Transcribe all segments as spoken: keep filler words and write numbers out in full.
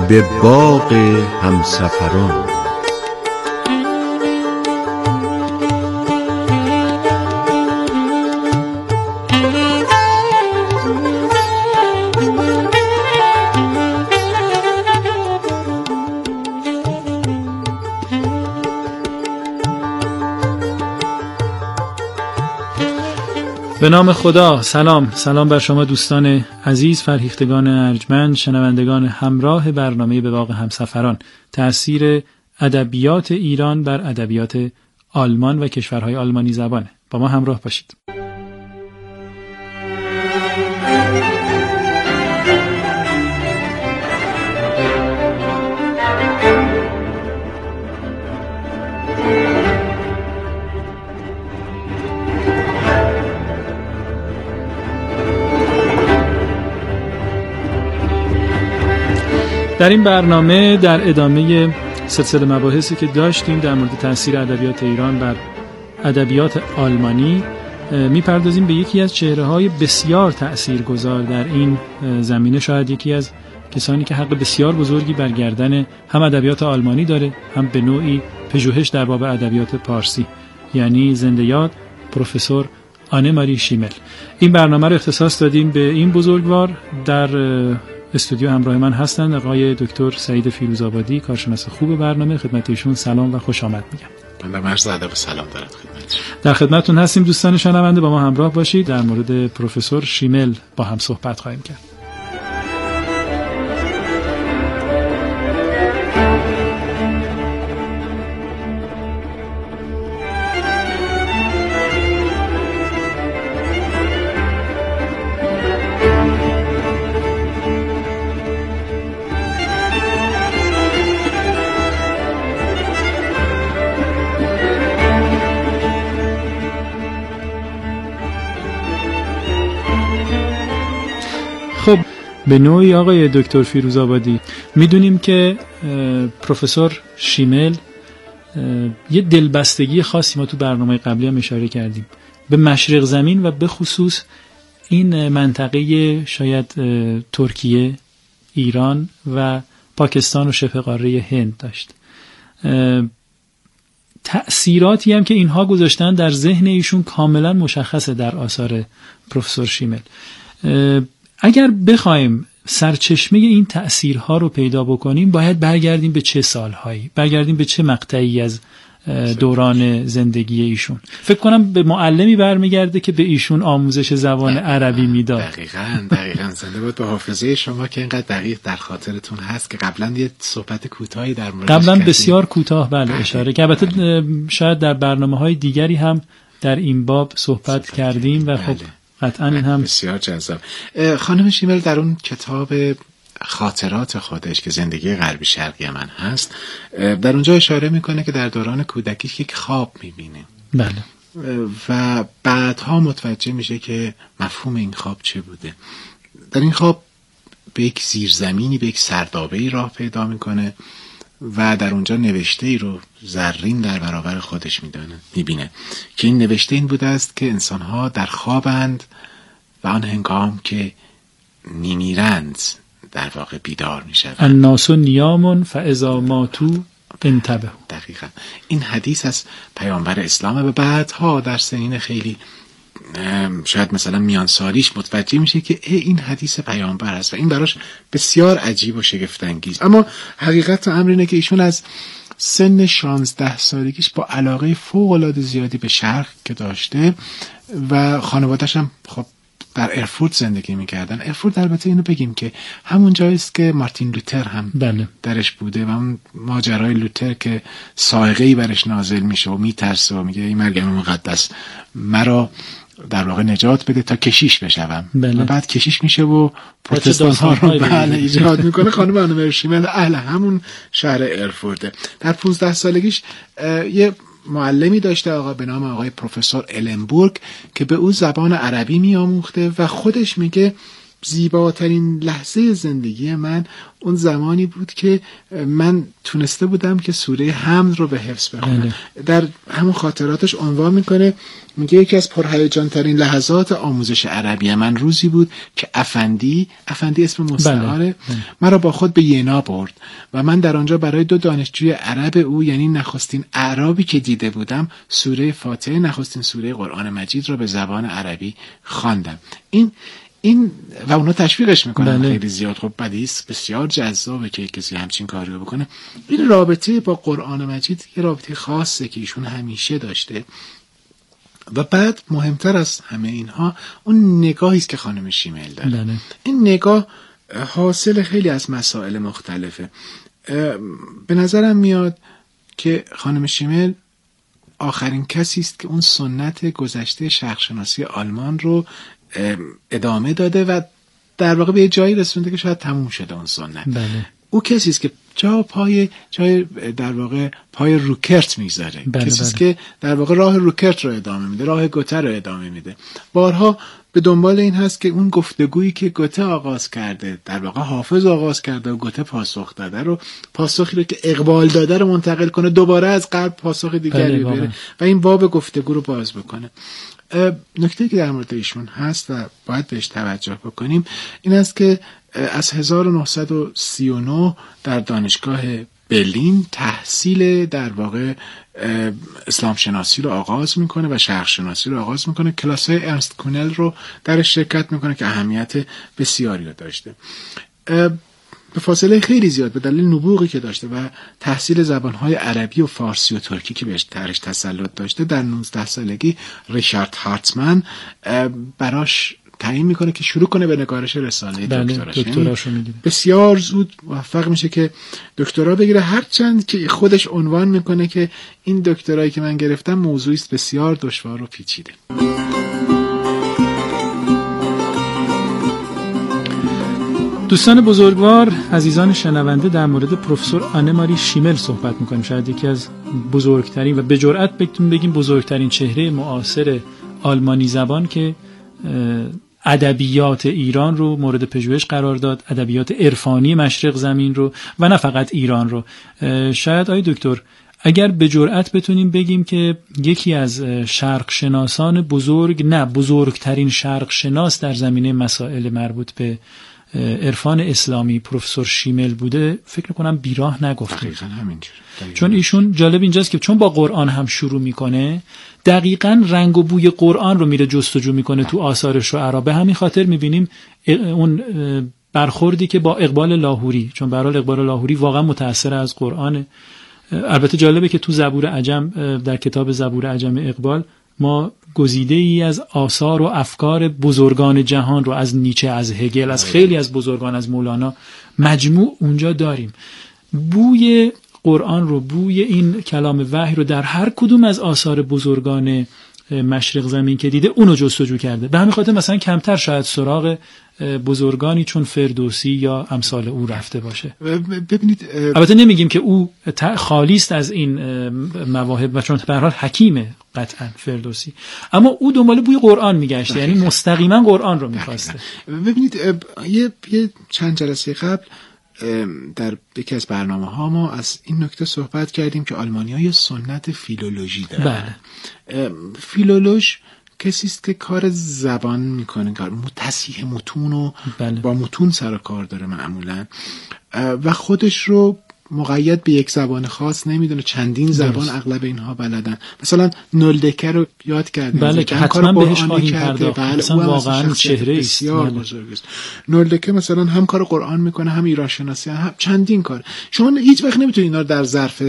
به باغ همسفران. به نام خدا. سلام سلام بر شما دوستان عزیز، فرهیختگان ارجمند، شنوندگان همراه برنامه به باغ همسفران. تأثیر ادبیات ایران بر ادبیات آلمان و کشورهای آلمانی زبانه. با ما همراه باشید. در این برنامه در ادامه سلسله مباحثی که داشتیم در مورد تأثیر ادبیات ایران بر ادبیات آلمانی میپردازیم به یکی از چهره‌های بسیار تأثیرگذار در این زمینه، شاید یکی از کسانی که حق بسیار بزرگی بر گردن هم ادبیات آلمانی داره، هم به نوعی پژوهش در باب ادبیات پارسی، یعنی زنده یاد پروفسور آنه ماری شیمل. این برنامه رو اختصاص دادیم به این بزرگوار. در استودیو همراه من هستند آقای دکتر سعید فیروزآبادی، کارشناس خوب برنامه. خدمت ایشون سلام و خوش آمد میگم. بنده مرز ادب سلام دارد خدمت. در خدمتتون هستیم دوستان شنونده، با ما همراه باشید. در مورد پروفسور شیمل با هم صحبت خواهیم کرد. خب به نوعی آقای دکتر فیروزآبادی میدونیم که پروفسور شیمل یه دلبستگی خاصی، ما تو برنامه قبلی هم اشاره کردیم، به مشرق زمین و به خصوص این منطقه شاید ترکیه، ایران و پاکستان و شبه قاره هند داشت. تأثیراتی هم که اینها گذاشتن در ذهن ایشون کاملا مشخصه در آثار پروفسور شیمل. اگر بخوایم سرچشمه این تأثیرها رو پیدا بکنیم، باید برگردیم به چه سالهایی، برگردیم به چه مقطعی از دوران زندگی ایشون. فکر کنم به معلمی برمیگرده که به ایشون آموزش زبان عربی میداد. دقیقاً دقیقاً زنده بود به حافظه شما که اینقدر دقیق در خاطرتون هست که قبلا یه صحبت کوتاهی در موردش قبلا بسیار کوتاه بله اشاره که البته شاید در برنامه‌های دیگری هم در این باب صحبت کردیم و خب قطعاً این هم بسیار جذاب. خانم شیمل در اون کتاب خاطرات خودش که زندگی غربی شرقی من هست، در اونجا اشاره میکنه که در دوران کودکیش یک خواب میبینه. بله. و بعدها متوجه میشه که مفهوم این خواب چه بوده. در این خواب به یک زیرزمینی، به یک سردابه‌ای راه پیدا میکنه و در اونجا نوشته ای رو زرین در برابر خودش میدانه میبینه که این نوشته این بوده است که انسانها در خوابند و آن هنگام که میمیرند در واقع بیدار میشوند. الناس نیام فاذا ماتوا انتبهوا. دقیقاً این حدیث از پیامبر اسلام و بعدها در سنین خیلی شاید مثلا میان سالیش متوجه میشه که این حدیث پیامبر است و این براش بسیار عجیب و شگفت انگیز. اما حقیقت امر اینه که ایشون از سن شانزده سالگیش با علاقه فوق العاده زیادی به شرق که داشته و خانواده‌اش هم خب در ارفورت زندگی میکردن. ارفورت البته اینو بگیم که همون جایی است که مارتین لوتر هم بله. درش بوده و اون ماجرای لوتر که صاعقه‌ای برش نازل میشه و میترسه و میگه ای مریم مقدس مرا در واقع نجات بده تا کشیش بشوم. بله. و بعد کشیش میشه و پروتستان ها رو بله ایجاد میکنه. خانم آنه ماری شیمل اهل همون شهر ارفورت. در پانزده سالگیش یه معلمی داشته آقا به نام آقای پروفسور النبورگ که به او زبان عربی میآموخته و خودش میگه زیباترین لحظه زندگی من اون زمانی بود که من تونسته بودم که سوره حمد رو به حفظ بخونم. در همون خاطراتش عنوان میکنه، میگه یکی از پرهیجان ترین لحظات آموزش عربی من روزی بود که افندی افندی اسم مستعاره مرا با خود به ینا برد و من در آنجا برای دو دانشجوی عرب او، یعنی نخستین اعرابی که دیده بودم، سوره فاتحه، نخستین سوره قرآن مجید را به زبان عربی خواندم. این این و اونا تشویقش میکنن. بله. خیلی زیاد. خب بدیست بسیار جذابه که کسی همچین کاری رو بکنه. این رابطه با قرآن مجید یه رابطه خاصه که ایشون همیشه داشته. و بعد مهمتر از همه اینها اون نگاهی است که خانم شیمل داره. بله. این نگاه حاصل خیلی از مسائل مختلفه. به نظرم میاد که خانم شیمل آخرین کسی است که اون سنت گذشته شرق‌شناسی آلمان رو ادامه داده و در واقع به یه جایی رسونده که شاید تموم شده اون سنت. بله. او کسی است که جا پای جای در واقع پای روکرت میذاره. بله کسی است بله. که در واقع راه روکرت رو ادامه میده، راه گوته رو ادامه میده. بارها به دنبال این هست که اون گفتگویی که گوته آغاز کرده، در واقع حافظ آغاز کرده و گوته پاسخ داده رو، پاسخی رو که اقبال داده رو منتقل کنه، دوباره از قلب پاسخ دیگری بله بره و این باب گفتگو رو باز بکنه. نکته که در مورد ایشون هست و باید بهش توجه بکنیم این است که از هزار و نهصد و سی و نه در دانشگاه برلین تحصیل در واقع اسلام شناسی رو آغاز میکنه و شرق شناسی رو آغاز میکنه. کلاس‌های ارنست کونل رو در شرکت میکنه که اهمیت بسیاری رو داشته. به فاصله خیلی زیاد به دلیل نبوغی که داشته و تحصیل زبانهای عربی و فارسی و ترکی که بهش ترش تسلط داشته، در نوزده سالگی ریچارد هارتمن براش تعیین میکنه که شروع کنه به نگارش رساله دکتراش. دکتراشو میگیره. بسیار زود موفق میشه که دکترا بگیره، هرچند که خودش عنوان میکنه که این دکترایی که من گرفتم موضوعی است بسیار دشوار و پیچیده. دوستان بزرگوار، عزیزان شنونده، در مورد پروفسور آنه ماری شیمل صحبت میکنیم. شاید یکی از بزرگترین و به جرئت بهتون بگیم بزرگترین چهره معاصر آلمانی زبان که ادبیات ایران رو مورد پژوهش قرار داد، ادبیات عرفانی مشرق زمین رو و نه فقط ایران رو. شاید آقای دکتر اگر به جرئت بتونیم بگیم که یکی از شرق شناسان بزرگ، نه بزرگترین شرق شناس در زمینه مسائل مربوط به عرفان اسلامی پروفسور شیمل بوده، فکر کنم بیراه نگفتیم. دقیقاً همینجوره. چون ایشون جالب اینجاست که چون با قرآن هم شروع میکنه، دقیقاً رنگ و بوی قرآن رو میره جستجو میکنه تو آثار شعرا. به همین خاطر میبینیم اون برخوردی که با اقبال لاهوری، چون به هر حال اقبال لاهوری واقعا متأثر از قرآن. البته جالبه که تو زبور عجم، در کتاب زبور عجم اقبال، ما گزیده ای از آثار و افکار بزرگان جهان رو از نیچه، از هگل، از خیلی از بزرگان، از مولانا مجموع اونجا داریم. بوی قرآن رو، بوی این کلام وحی رو در هر کدوم از آثار بزرگان مشرق زمین که دیده اونو جستجو کرده. به همین خاطر مثلا کمتر شاید سراغ بزرگانی چون فردوسی یا امثال او رفته باشه. ببینید، البته نمیگیم که او خالی است از این مواهب و چون به هر حال حکیمه قطعا فردوسی، اما او دنبال بوی قرآن میگشته، یعنی مستقیما قرآن رو میخواسته. ببینید، یه یه چند جلسه قبل در یکی از برنامه ها ما از این نکته صحبت کردیم که آلمانی ها یه سنت فیلولوژی دارن. بله. فیلولوژ کسی است که کار زبان میکنه، کار تصحیح متون و بله. با متون سر و کار داره معمولا و خودش رو مقید به یک زبان خاص نمیدونه، چندین زبان درست. اغلب اینها بلدن. مثلا نولدکه رو یاد کردیم، بله که حتما بهش خواهیم پرداخت. بله، مثلا واقعا چهره بسیار بزرگ است. نولدکه مثلا هم کار قرآن میکنه، هم ایران شناسی، هم چندین کار. شما هیچ وقت نمیتونید اینا رو در ظرف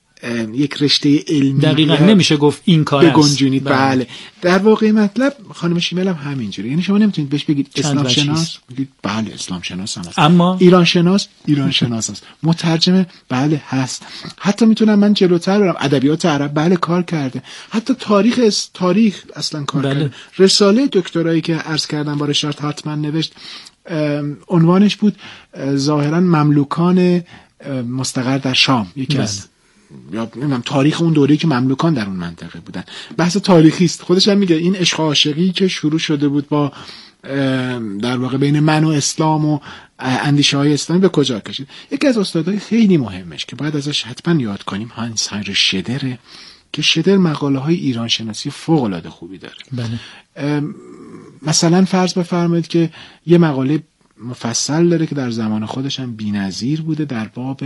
یک رشته علمی دقیقاً نمیشه گفت این کار است بگنجونید. بله. بله در واقع مطلب خانم شیمل هم همینجوره، یعنی شما نمیتونید بهش بگید اسلام شناس، بگید بله اسلام شناس هم هست، اما ایران شناس ایران شناس هست، مترجم بله هست، حتی میتونم من جلوتر برم ادبیات عرب بله کار کرده، حتی تاریخ اس... تاریخ اصلا کار بله. کرده. رساله دکترایی که عرض کردم با ریچارد هارتمن نوشت، عنوانش بود ظاهرا مملوکان مستقر در شام، یکی بله. از یا نمیدونم تاریخ اون دوره‌ای که مملوکان در اون منطقه بودن. بحث تاریخی است. خودش هم میگه این عشق و عاشقی که شروع شده بود با در واقع بین من و اسلام و اندیشه های اسلامی به کجا کشید. یکی از استادای خیلی مهمش که باید ازش حتما یاد کنیم هانس هاینریش شدره که شدر مقاله های ایران شناسی فوق العاده خوبی داره. بله. مثلا فرض بفرمایید که یه مقاله مفصل داره که در زمان خودش هم بی‌نظیر بوده در باب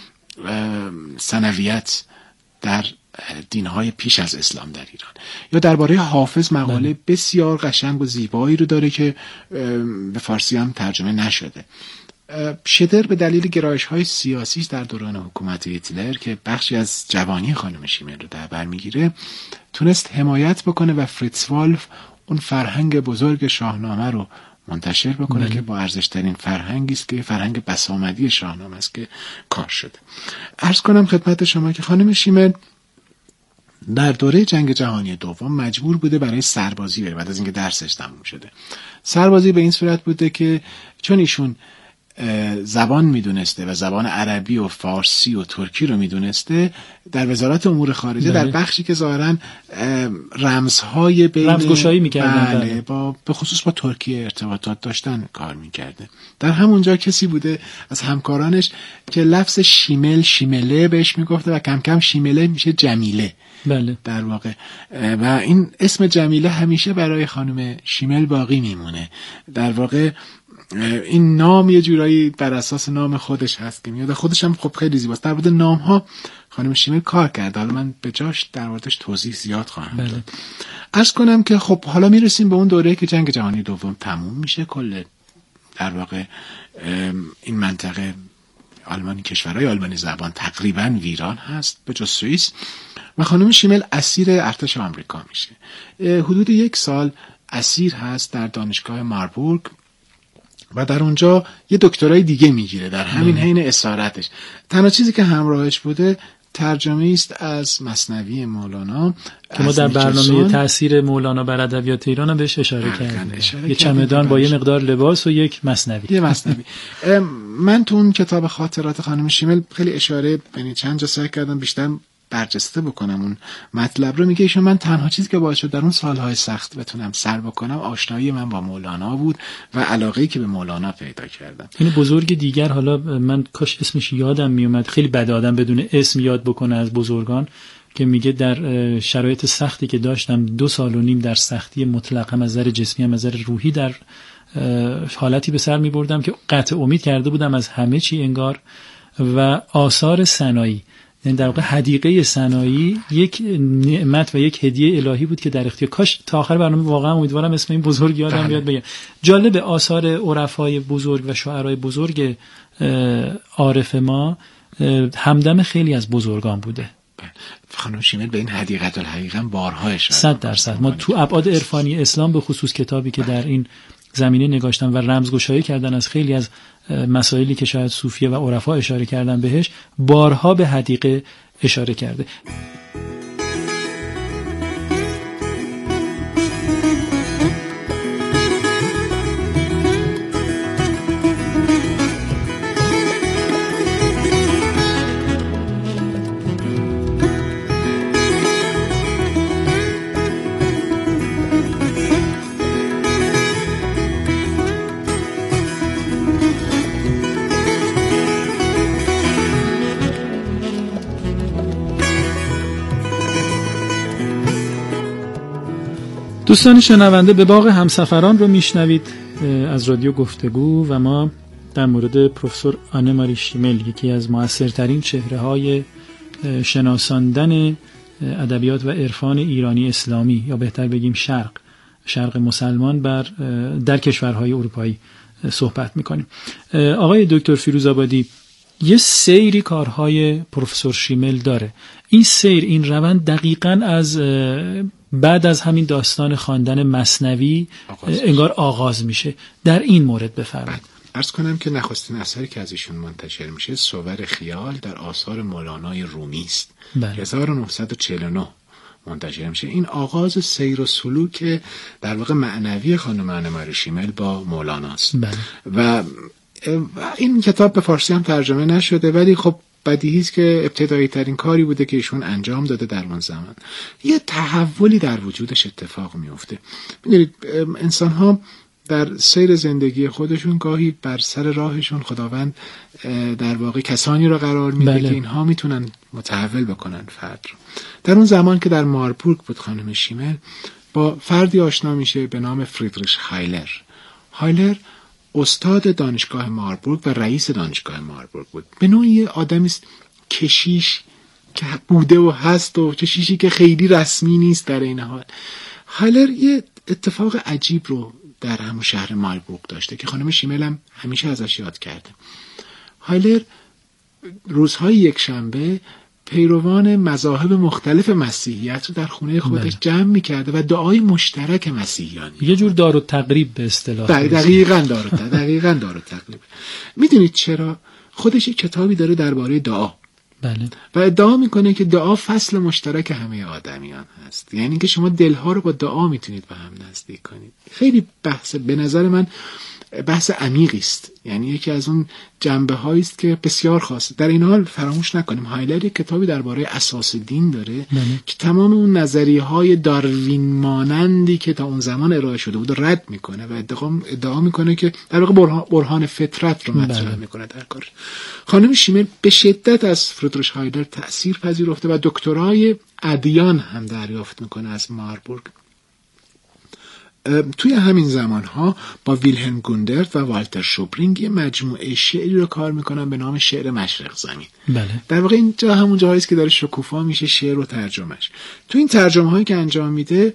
ثانویت در دینهای پیش از اسلام در ایران، یا درباره حافظ مقاله بله. بسیار قشنگ و زیبایی رو داره که به فارسی هم ترجمه نشده. شدر به دلیل گرایش‌های سیاسیش در دوران حکومت هیتلر که بخشی از جوانی خانم شیمل رو در بر میگیره، تونست حمایت بکنه و فریتز والف اون فرهنگ بزرگ شاهنامه رو منتشر بکنه بله. که با ارزش‌ترین فرهنگی است که فرهنگ بسامدی شاهنامه است که کار شده. عرض کنم خدمت شما که خانم شیمل در دوره جنگ جهانی دوم مجبور بوده برای سربازی بره بعد از اینکه درسش تموم شده. سربازی به این صورت بوده که چون ایشون زبان میدونسته و زبان عربی و فارسی و ترکی رو میدونسته، در وزارت امور خارجه در بخشی که ظاهراً رمزهای بین رمزگشایی میکردن بله با به خصوص با ترکیه ارتباطات داشتن کار میکرده. در همونجا کسی بوده از همکارانش که لفظ شیمل شیمله بهش میگفته و کم کم شیمله میشه جمیله. بله. در واقع و این اسم جمیله همیشه برای خانم شیمل باقی میمونه. در واقع این نام یه جورایی بر اساس نام خودش هست که میاد، خودش هم خب خیلی زیباست. در مورد نام ها خانم شیمل کار کرده، حالا من به جاش در موردش توضیح زیاد خواهم داد. بله. عرض کنم که خب حالا میرسیم به اون دوره که جنگ جهانی دوم تموم میشه، کل در واقع این منطقه آلمانی، کشورهای آلمانی زبان تقریبا ویران هست به جز سوئیس و خانم شیمل اسیر ارتش آمریکا میشه. حدود یک سال اسیر هست در دانشگاه ماربورگ و در اونجا یه دکترای دیگه میگیره در همین حین اسارتش. تنها چیزی که همراهش بوده ترجمه است از مثنوی مولانا که ما در برنامه تأثیر مولانا بر ادبیات ایران هم بهش اشاره کردیم. یه چمدان با یه مقدار لباس و یک مثنوی. یه مثنوی. من تو اون کتاب خاطرات خانم شیمل خیلی اشاره یعنی چند جا سعی کردم بیشتر برجسته بکنم اون مطلب رو. میگه ایشون من تنها چیزی که باعث شد در اون سالهای سخت بتونم سر بکنم آشنایی من با مولانا بود و علاقه‌ای که به مولانا پیدا کردم. این بزرگ دیگر، حالا من کاش اسمش یادم میومد، خیلی بد آدم بدون اسم یاد بکنه از بزرگان، که میگه در شرایط سختی که داشتم دو سال و نیم در سختی مطلق، هم از نظر جسمی هم از نظر روحی در حالتی به سر میبردم که قطع امید کرده بودم از همه چی انگار. و آثار ثنایی، یعنی در واقع حدیقه ثنایی یک نعمت و یک هدیه الهی بود که در اختیار، کاش تا آخر برنامه واقعا امیدوارم اسم این بزرگ یادم بیاد بگم. جالب آثار عرفای بزرگ و شاعرای بزرگ عارف ما همدم خیلی از بزرگان بوده. خانم شیمل به این حدیقت الحقیقا بارها اشاره صد درصد. ما تو ابعاد عرفانی اسلام به خصوص کتابی که در این زمینه نگاشتن و رمزگشایی کردن از خیلی از مسائلی که شاید صوفیه و عرفا اشاره کردن بهش، بارها به حدیقه اشاره کرده. دوستان شنونده، به باغ همسفران رو میشنوید از رادیو گفتگو و ما در مورد پروفسور آنه ماری شیمل، یکی از مؤثرترین چهره‌های شناساندن ادبیات و عرفان ایرانی اسلامی، یا بهتر بگیم شرق شرق مسلمان بر در کشورهای اروپایی صحبت میکنیم. آقای دکتر فیروزآبادی، یه سیری کارهای پروفسور شیمل داره. این سیر، این روند دقیقاً از بعد از همین داستان خواندن مثنوی انگار آغاز میشه. در این مورد بفرمایید. عرض کنم که نخستین اثری که از ایشون منتشر میشه صور خیال در آثار مولانای رومی است. هزار و نهصد و چهل و نه منتشر میشه. این آغاز سیر و سلوک در واقع معنوی خانم آنه ماری شیمل با مولاناست. بله. و این کتاب به فارسی هم ترجمه نشده، ولی خب بدیهی است که ابتدایی ترین کاری بوده که ایشون انجام داده در اون زمان. یه تحولی در وجودش اتفاق میفته. میدونید انسان ها در سیر زندگی خودشون گاهی بر سر راهشون خداوند در واقع کسانی رو قرار میده بله. که اینها میتونن متحول بکنن فرد رو. در اون زمان که در ماربورگ بود خانم شیمل با فردی آشنا میشه به نام فریدریش هایلر. هایلر استاد دانشگاه ماربورگ و رئیس دانشگاه ماربورگ بود. به نوعی آدمی است کشیش که بوده و هست و کشیشی که خیلی رسمی نیست در این حال. هایلر یه اتفاق عجیب رو در همون شهر ماربورگ داشته که خانم شیمل هم همیشه ازش یاد کرده. هایلر روزهای یک شنبه پیروان مذاهب مختلف مسیحیت رو در خونه خودش جمع می‌کرده و دعای مشترک مسیحیان، یه جور دارالتقریب به اصطلاح. دقیقاً دارالتقریب دقیقاً دارالتقریب. میدونید چرا؟ خودش یک کتابی داره درباره دعا. بله. و ادعا میکنه که دعا فصل مشترک همه آدمیان هست، یعنی که شما دلها رو با دعا میتونید به هم نزدیک کنید. خیلی بحث به نظر من بحث عمیقی است، یعنی یکی از اون جنبه هایی است که بسیار خاصه. در این حال فراموش نکنیم هایلر یک کتابی درباره اساس دین داره بله. که تمام اون نظریه های داروین مانندی که تا اون زمان ارائه شده بود رد میکنه و ادعا ادعا میکنه که در واقع برهان, برهان فطرت رو مطرح بله. میکنه در کار. خانم شیمل به شدت از فریدریش هایلر تأثیر پذیرفته و دکترای ادیان هم دریافت میکنه از ماربورگ. توی همین زمانها با ویلهلم گوندرت و والتر شوبرینگ یه مجموعه شعری رو کار میکنن به نام شعر مشرق زمین. بله. در واقع اینجا همون جایی است که داره شکوفا میشه شعر و ترجمهش. تو این ترجمه هایی که انجام میده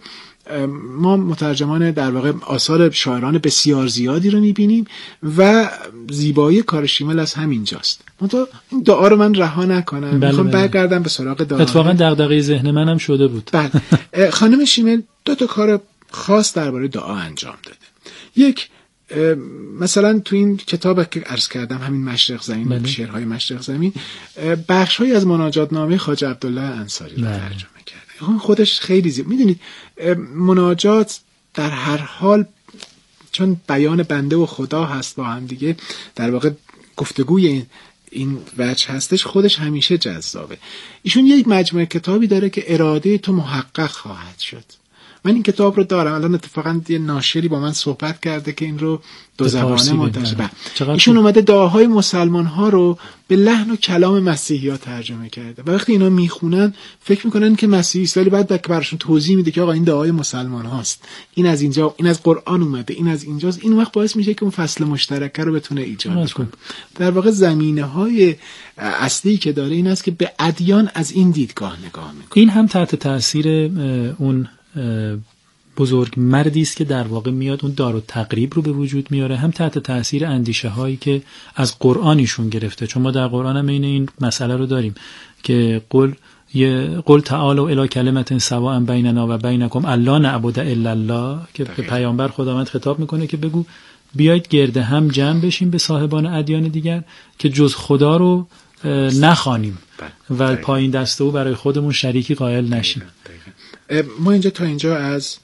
ما مترجمان در واقع آثار شاعران بسیار زیادی رو میبینیم و زیبایی کار شیمل از همینجاست. منتها این دعا رو من رها نکنم، بله میخوام بله. برگردم به سراغ دعا. اتفاقا دغدغه ذهن منم شده بود. بله. خانم شیمل دو تا کار خاص درباره دعا انجام داده. یک مثلا تو این کتاب که عرض کردم همین مشرق زمین بله. شعرهای مشرق زمین بخش‌هایی از مناجات نامه خواجه عبدالله انصاری رو بله. ترجمه کرده. خودش خیلی زیاد. میدونید مناجات در هر حال چون بیان بنده و خدا هست با هم دیگه در واقع گفتگوی این این وجه هستش، خودش همیشه جذابه. ایشون یک مجموعه کتابی داره که اراده تو محقق خواهد شد. من این کتاب رو دارم. الان اتفاقا یه ناشری با من صحبت کرده که این رو دو زبانه منتشر. ایشون اومده دعاهای مسلمان ها رو به لحن و کلام مسیحی ها ترجمه کرده و وقتی اینا میخونن فکر میکنن که مسیحی است، ولی بعد براشون توضیح میده که آقا این دعای مسلمان هاست، این از اینجا، این از قرآن اومده، این از اینجاست. این وقت باعث میشه که اون فصل مشترک رو بتونه ایجاد کنه. در واقع زمینه های اصلی که داره این است که به ادیان از این دیدگاه نگاه میکنه. این هم تحت تاثیر اون بزرگ مردی است که در واقع میاد اون دارالتقریب رو به وجود میاره، هم تحت تاثیر اندیشه هایی که از قرآنیشون گرفته. چون ما در قرآن هم این مسئله رو داریم که قل یه قل تعالوا الی کلمة سواء بیننا و بینکم الا نعبد الا الله، که به پیامبر خداوند خطاب میکنه که بگو بیایید گرد هم جمع بشیم به صاحبان ادیان دیگر که جز خدا رو نخوانیم و پایین دسته او برای خودمون شریکی قائل نشیم. ما اینجا تا اینجا از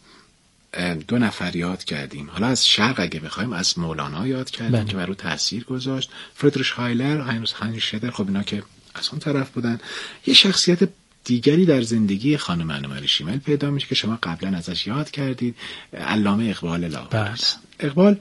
دو نفر یاد کردیم. حالا از شرق اگه بخوایم از مولانا یاد کردیم بله. که بر او تأثیر گذاشت. فریدریش هایلر، هاینریش شیدر، خب اینا که از اون طرف بودن. یه شخصیت دیگری در زندگی خانم انوماری شیمل پیدا میشه که شما قبلا ازش یاد کردید، علامه اقبال لاهوری. اقبال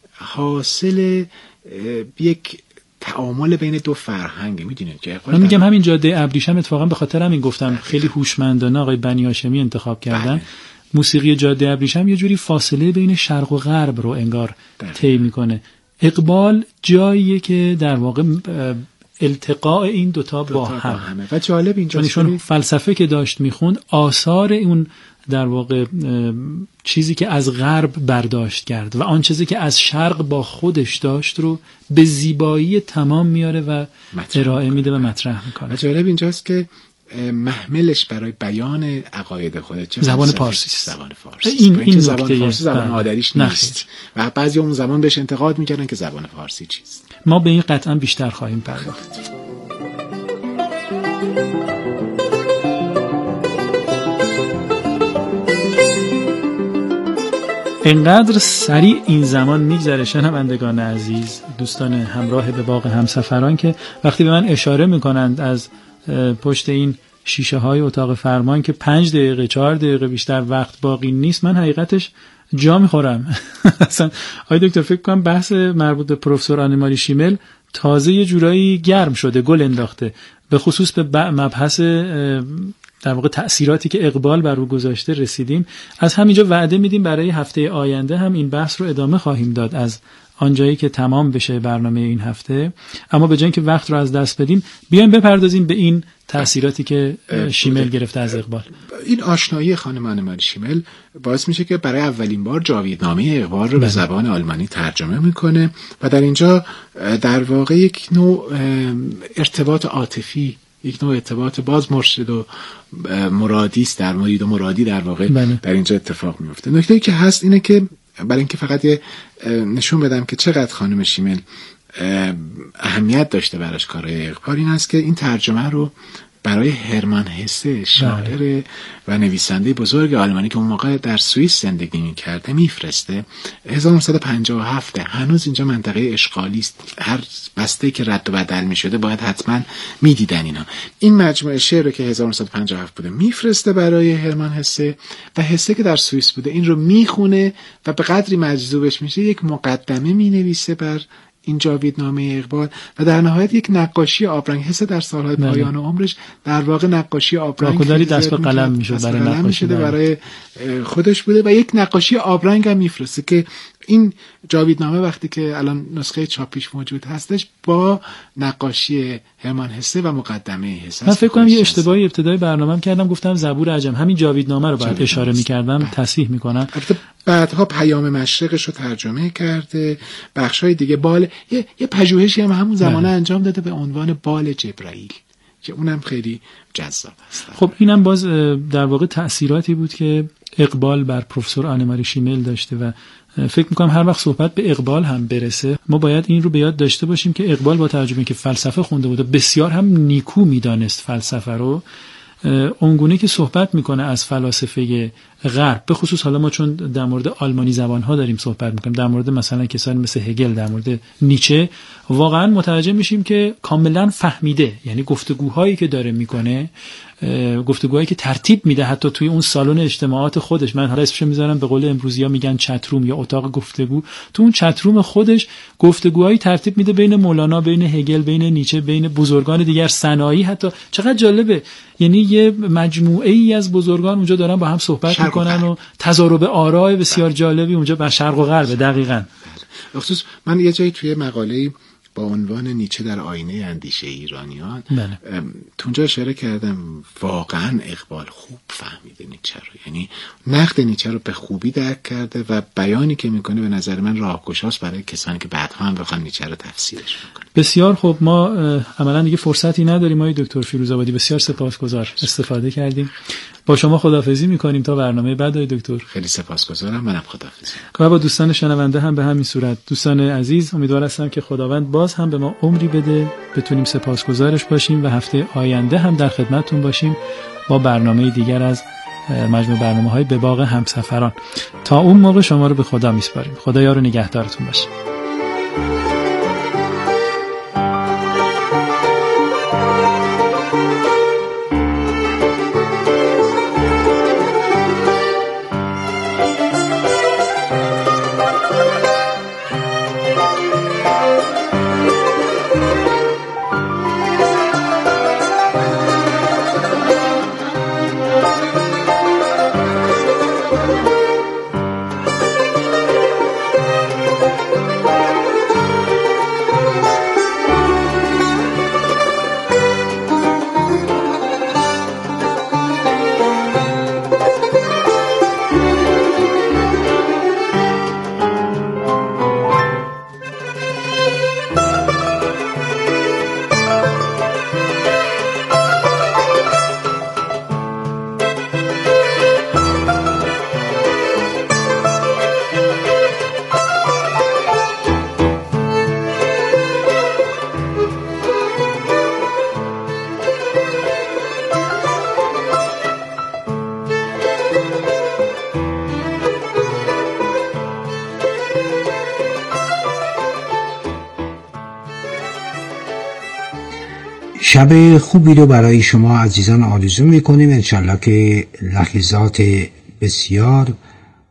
حاصل یک تعامل بین دو فرهنگ. میدونید که من میگم همین جاده ابریشم اتفاقا به خاطر همین گفتم خیلی هوشمندانه آقای بنی هاشمی انتخاب کردن. بله. موسیقی جاده ابریشم یه جوری فاصله بین شرق و غرب رو انگار طی میکنه. اقبال جاییه که در واقع التقاء این دوتا دو با هم. همه. و جالب اینجاست چون فلسفه که داشت میخوند آثار اون در واقع چیزی که از غرب برداشت کرد و آن چیزی که از شرق با خودش داشت رو به زیبایی تمام میاره و ارائه میده و مطرح میکنه. و جالب اینجاست که محملش برای بیان عقاید خودت زبان فارسی است. زبان فارسی. این این زبان فارسی زبان مادریش نیست و بعضی اون زمان بهش انتقاد میکردن که زبان فارسی چیست. ما به این قطعا بیشتر خواهیم پرداخت. اینقدر سریع این زمان میگذره شنوندگان عزیز، دوستان همراه به باغ همسفران، که وقتی به من اشاره میکنند از پشت این شیشه های اتاق فرمان که پنج دقیقه چهار دقیقه بیشتر وقت باقی نیست، من حقیقتش جا میخورم. اصلا آقای دکتر فکر کنم بحث مربوط به پروفسور آنماری شیمل تازه یه جورایی گرم شده، گل انداخته، به خصوص به مبحث در واقع تأثیراتی که اقبال بر او گذاشته رسیدیم. از همینجا وعده میدیم برای هفته آینده هم این بحث رو ادامه خواهیم داد از آنجایی که تمام بشه برنامه این هفته. اما به جای اینکه وقت رو از دست بدیم، بیایم بپردازیم به این تأثیراتی که شیمل گرفته از اقبال. این آشنایی خانم آنماری شیمل باعث میشه که برای اولین بار جاویدنامه اقبال رو به زبان آلمانی ترجمه میکنه و در اینجا در واقع یک نوع ارتباط عاطفی، یک نوع ارتباط باز مرشد و مرادی است، در مرید و مرادی در واقع بله. در اینجا اتفاق میفته. نکته‌ای که هست اینه که برای اینکه فقط یه نشون بدم که چقدر خانم شیمل اهمیت داشته براش کارهای اقبال، این است که این ترجمه رو برای هرمان هسه، شاعر و نویسنده بزرگ آلمانی که اون موقع در سوئیس زندگی می‌کرده میفرسته. هزار و نهصد و پنجاه و هفت هنوز اینجا منطقه اشغالی است، هر بسته‌ای که رد و بدل می‌شده باید حتما می‌دیدن اینا. این مجموعه شعر رو که هزار و نهصد و پنجاه و هفت بوده میفرسته برای هرمان هسه و هسه که در سوئیس بوده این رو میخونه و به قدری مجذوبش میشه یک مقدمه مینویسه بر این جاویدنامه اقبال و در نهایت یک نقاشی آبرنگ. حسه در سالهای پایان عمرش در واقع نقاشی آبرنگ راکوداری دست به قلم میشد برای نقاشی برای خودش بوده و یک نقاشی آبرنگ هم میفرسته که این جاویدنامه وقتی که الان نسخه چاپیش موجود هستش با نقاشی هرمان هسه و مقدمه هسه. من فکر کنم یه اشتباهی ابتدای برنامه‌ام کردم، گفتم زبور عجم، همین جاویدنامه رو باید اشاره می‌کردم، تصحیح می‌کنم. البته بعدها پیام مشرقش رو ترجمه کرده، بخشای دیگه بال یه, یه پژوهشی هم همون زمانه نه. انجام داده به عنوان بال جبرائیل که اونم خیلی جذاب است. خب اینم باز در واقع تأثیراتی بود که اقبال بر پروفسور آنماری شیمل داشته و فکر میکنم هر وقت صحبت به اقبال هم برسه ما باید این رو به یاد داشته باشیم که اقبال با ترجمه که فلسفه خونده بود و بسیار هم نیکو میدانست فلسفه رو، اونگونه که صحبت میکنه از فلاسفه غرب، به خصوص حالا ما چون در مورد آلمانی زبانها داریم صحبت میکنیم، در مورد مثلا کسانی مثل هگل، در مورد نیچه، واقعا متوجه میشیم که کاملا فهمیده. یعنی گفتگوهایی که داره میکنه، گفتگوهایی که ترتیب میده حتی توی اون سالن اجتماعات خودش، من حالا اسمش میذارم به قول امروزی‌ها میگن چتروم یا اتاق گفتگو، تو اون چتروم خودش گفتگوهایی ترتیب میده بین مولانا، بین هگل، بین نیچه، بین بزرگان دیگر صناعی. حتی چقدر جالبه، یعنی یه مجموعه ای از بزرگان اونجا دارن با هم صحبت میکنن و تضارب آراء بسیار جالبی اونجا بر شرق و غرب. دقیقاً. خصوص من یه جایی توی مقاله‌ای با عنوان نیچه در آینه اندیشه ایرانیان تو اونجا اشاره کردم واقعا اقبال خوب فهمیده نیچه رو، یعنی نقد نیچه رو به خوبی درک کرده و بیانی که میکنه به نظر من راهگشاست برای کسانی که بعدها هم بخوان نیچه رو تفسیرش بکنن. بسیار خوب، ما عملا دیگه فرصتی نداریم. آقای دکتر فیروزآبادی بسیار سپاسگزار، استفاده کردیم. با شما خداحافظی میکنیم تا برنامه بعد. آقای دکتر خیلی سپاسگزارم. منم خداحافظی. و با دوستان شنونده هم به همین صورت. دوستان عزیز، امیدوار هستم که خداوند باز هم به ما عمری بده بتونیم سپاسگزارش باشیم و هفته آینده هم در خدمتتون باشیم با برنامه دیگر از مجموع برنامه‌های به باغ همسفران. تا اون موقع شما رو به خدا میسپاریم. خدا یار و نگهدارتون باشه. شب خوبی رو برای شما عزیزان آرزو میکنیم. انشالله که لحظات بسیار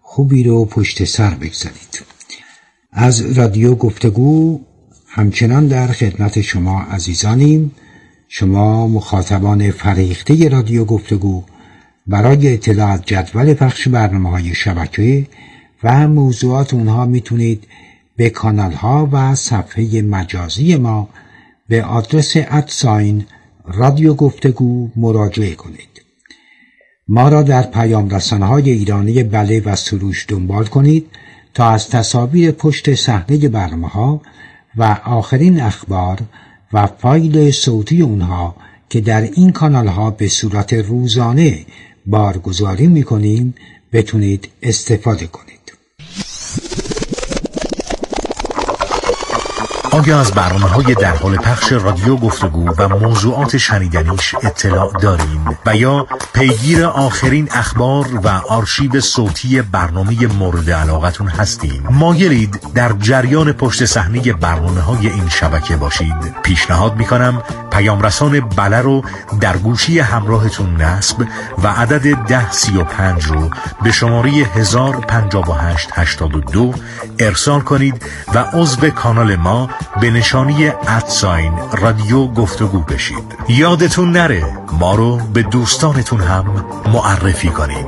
خوبی رو پشت سر بگذارید. از رادیو گفتگو همچنان در خدمت شما عزیزانیم. شما مخاطبان فریخته رادیو گفتگو برای اطلاع از جدول پخش برنامه‌های شبکه و موضوعات اونها میتونید به کانال‌ها و صفحه مجازی ما به آدرس ادساین رادیو گفتگو مراجعه کنید. ما را در پیام رسانه‌های ایرانی بله و سروش دنبال کنید تا از تصاویر پشت صحنه برنامه‌ها و آخرین اخبار و فایل صوتی اونها که در این کانال‌ها به صورت روزانه بارگذاری می‌کنیم بتونید استفاده کنید. آیا از برنامه‌های در حال پخش رادیو گفتگو و موضوعات شنیدنیش اطلاع دارین و یا پیگیر آخرین اخبار و آرشیو صوتی برنامه مورد علاقتون هستین؟ مایلید در جریان پشت صحنه برنامه‌های این شبکه باشید؟ پیشنهاد می‌کنم پیام رسان بله رو در گوشی همراهتون نصب و عدد ده سی و پنج رو به شماره هزار و پنجاه و هشت هشتاد و دو ارسال کنید و عضو کانال ما به نشانی ادساین رادیو گفتگو بشید. یادتون نره ما رو به دوستانتون هم معرفی کنید.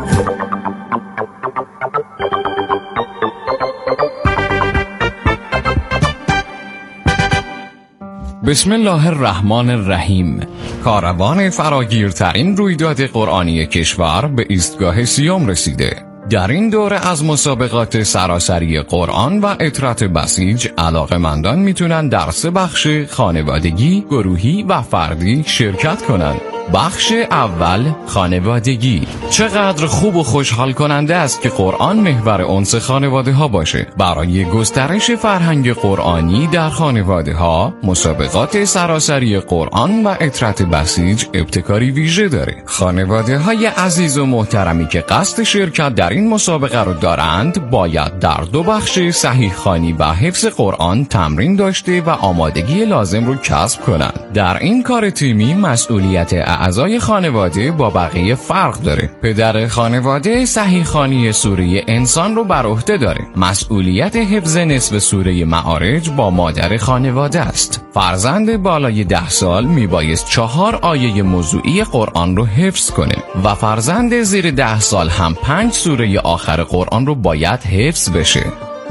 بسم الله الرحمن الرحیم. کاروان فراگیرترین رویداد قرآنی کشور به ایستگاه سیوم رسیده. در این دوره از مسابقات سراسری قرآن و اطرات بسیج علاقه‌مندان میتونن در سه بخش خانوادگی، گروهی و فردی شرکت کنند. بخش اول خانوادگی. چقدر خوب و خوشحال کننده است که قرآن محور انس خانواده ها باشه. برای گسترش فرهنگ قرآنی در خانواده ها مسابقات سراسری قرآن و اطرات بسیج ابتکاری ویژه داره. خانواده های عزیز و محترمی که قصد شرکت در این مسابقه رو دارند باید در دو بخش صحیح خوانی و حفظ قرآن تمرین داشته و آمادگی لازم رو کسب کنند. در این کار تیمی مسئولیت اعضای خانواده با بقیه فرق داره. پدر خانواده صحیح خوانی سوره انسان رو بر عهده داره. مسئولیت حفظ نصف سوره معارج با مادر خانواده است. فرزند بالای ده سال میبایست چهار آیه موضوعی قرآن رو حفظ کنه و فرزند زیر ده سال هم پنج سوره آخر قرآن رو باید حفظ بشه.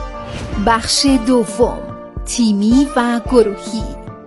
بخش دوم، تیمی و گروهی.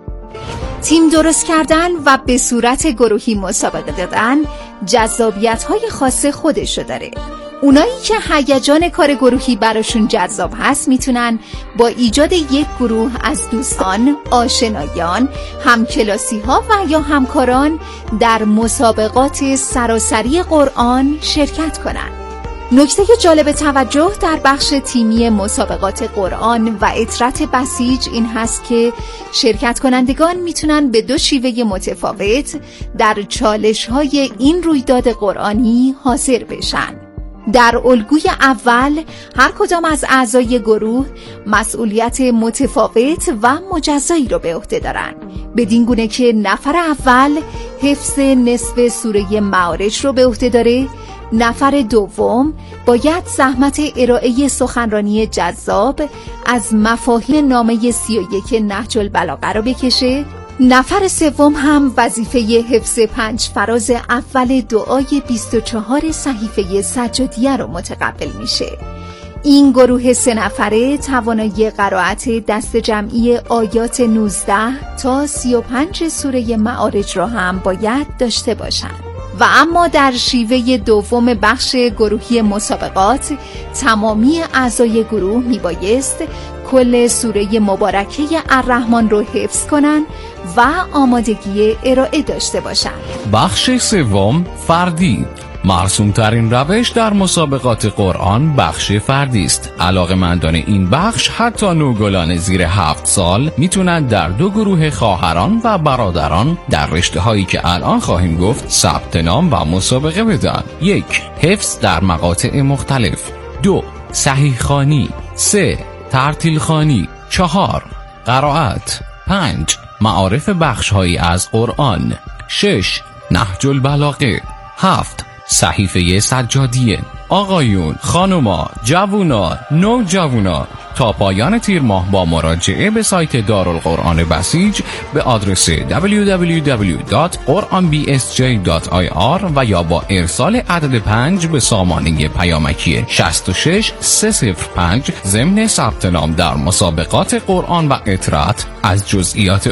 تیم درست کردن و به صورت گروهی مسابقه دادن جذابیت‌های خاص خودشو داره. اونایی که هیجان کار گروهی براشون جذاب هست میتونن با ایجاد یک گروه از دوستان، آشنایان، همکلاسی‌ها و یا همکاران در مسابقات سراسری قرآن شرکت کنن. نکته جالب توجه در بخش تیمی مسابقات قرآن و اطرات بسیج این هست که شرکت کنندگان میتونن به دو شیوه متفاوت در چالش‌های این رویداد قرآنی حاضر بشن. در الگوی اول هر کدام از اعضای گروه مسئولیت متفاوت و مجزایی رو به عهده دارن، بدین گونه که نفر اول حفظ نصف سوره معارج رو به عهده داره، نفر دوم باید زحمت ارائه سخنرانی جذاب از مفاهیم نامه سی و یک نهج البلاغه رو بکشه، نفر سوم هم وظیفه حفظ پنج فراز اول دعای بیست و چهار صحیفه سجادیه رو متقبل میشه. این گروه سه نفره توانایی قرائت دست جمعی آیات نوزده تا سی و پنج سوره معارج رو هم باید داشته باشن. و اما در شیوه دوم بخش گروهی مسابقات تمامی اعضای گروه میبایست کل سوره مبارکه الرحمن رو حفظ کنن و آمادگی ارائه داشته باشن. بخش سوم فردی. مرسوم ترین روش در مسابقات قرآن بخش فردی است. علاقه‌مندان این بخش حتی نوگلان زیر هفت سال میتونن در دو گروه خواهران و برادران در رشته هایی که الان خواهیم گفت ثبت نام و مسابقه بدن. یک، حفظ در مقاطع مختلف. دو، صحیح خوانی. سه، ترتیل خوانی. چهار، قرائت. پنج، معارف بخش هایی از قرآن. شش، نهج البلاغه. هفت، صحیفه سجادیه. آقایون، خانوما، جوونا، نوجوانا، تا پایان تیر ماه با مراجعه به سایت دارالقرآن بسیج به آدرس دبلیو دبلیو دبلیو دات قرآن بی اس جی دات آی آر و یا با ارسال عدد پنج به سامانه پیامکی شصت و شش سه صفر پنج ضمن ثبت نام در مسابقات قرآن و اطرات از جزئیات